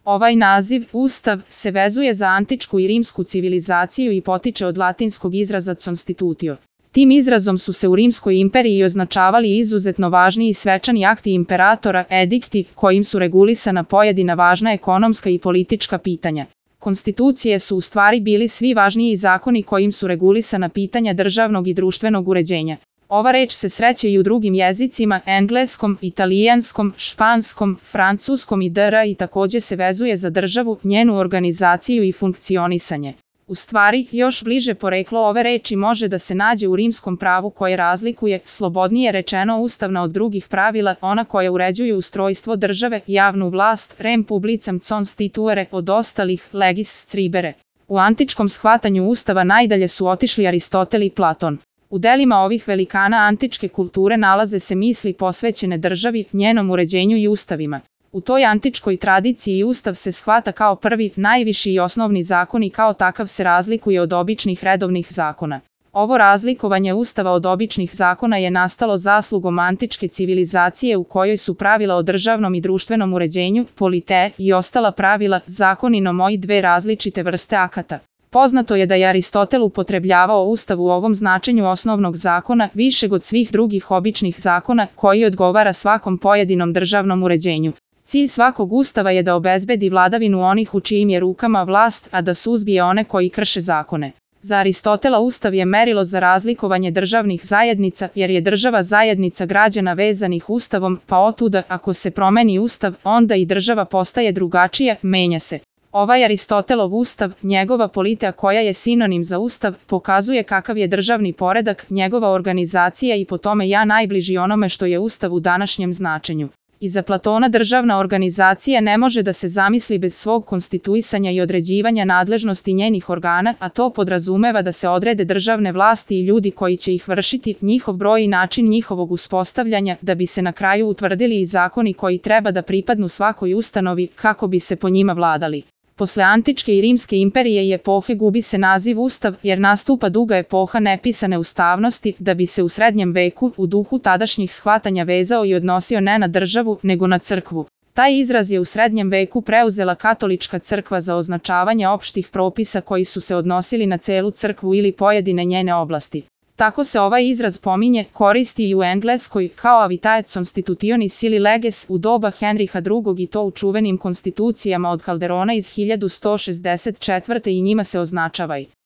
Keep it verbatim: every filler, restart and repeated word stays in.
Ovaj naziv, Ustav, se vezuje za antičku i rimsku civilizaciju i potiče od latinskog izraza constitutio. Tim izrazom su se u Rimskoj imperiji označavali izuzetno važni i svečani akti imperatora, edikti, kojim su regulisana pojedina važna ekonomska i politička pitanja. Konstitucije su u stvari bili svi važniji zakoni kojim su regulisana pitanja državnog i društvenog uređenja. Ova reč se sreće i u drugim jezicima, engleskom, italijanskom, španskom, francuskom i dr. i takođe se vezuje za državu, njenu organizaciju i funkcionisanje. U stvari, još bliže poreklo ove reči može da se nađe u rimskom pravu koje razlikuje, slobodnije rečeno ustavna od drugih pravila, ona koja uređuju ustrojstvo države, javnu vlast, rem publicam constituere, od ostalih, legis scribere. U antičkom shvatanju ustava najdalje su otišli Aristotel i Platon. U delima ovih velikana antičke kulture nalaze se misli posvećene državi, njenom uređenju i ustavima. U toj antičkoj tradiciji ustav se shvata kao prvi, najviši i osnovni zakon i kao takav se razlikuje od običnih redovnih zakona. Ovo razlikovanje ustava od običnih zakona je nastalo zaslugom antičke civilizacije u kojoj su pravila o državnom i društvenom uređenju, polite, i ostala pravila, zakoni nomoi dve različite vrste akata. Poznato je da je Aristotel upotrebljavao ustav u ovom značenju osnovnog zakona, višeg od svih drugih običnih zakona, koji odgovara svakom pojedinom državnom uređenju. Cilj svakog ustava je da obezbedi vladavinu onih u čijim je rukama vlast, a da suzbije one koji krše zakone. Za Aristotela ustav je merilo za razlikovanje državnih zajednica, jer je država zajednica građana vezanih ustavom, pa otuda, ako se promeni ustav, onda i država postaje drugačija, menja se. Ovaj Aristotelov ustav, njegova politika koja je sinonim za ustav, pokazuje kakav je državni poredak, njegova organizacija i po tome ja najbliži onome što je ustav u današnjem značenju. I za Platona državna organizacija ne može da se zamisli bez svog konstituisanja i određivanja nadležnosti njenih organa, a to podrazumeva da se odrede državne vlasti i ljudi koji će ih vršiti, njihov broj i način njihovog uspostavljanja, da bi se na kraju utvrdili i zakoni koji treba da pripadnu svakoj ustanovi, kako bi se po njima vladali. Posle antičke i rimske imperije i epohe gubi se naziv ustav, jer nastupa duga epoha nepisane ustavnosti, da bi se u srednjem veku, u duhu tadašnjih shvatanja vezao i odnosio ne na državu, nego na crkvu. Taj izraz je u srednjem veku preuzela katolička crkva za označavanje opštih propisa koji su se odnosili na celu crkvu ili pojedine njene oblasti. Tako se ovaj izraz pominje, koristi i u Engleskoj, kao avitae constitutionis ili leges u doba Henriha drugog i to u čuvenim konstitucijama od Calderona iz hiljadu sto šezdeset četvrte i njima se označava i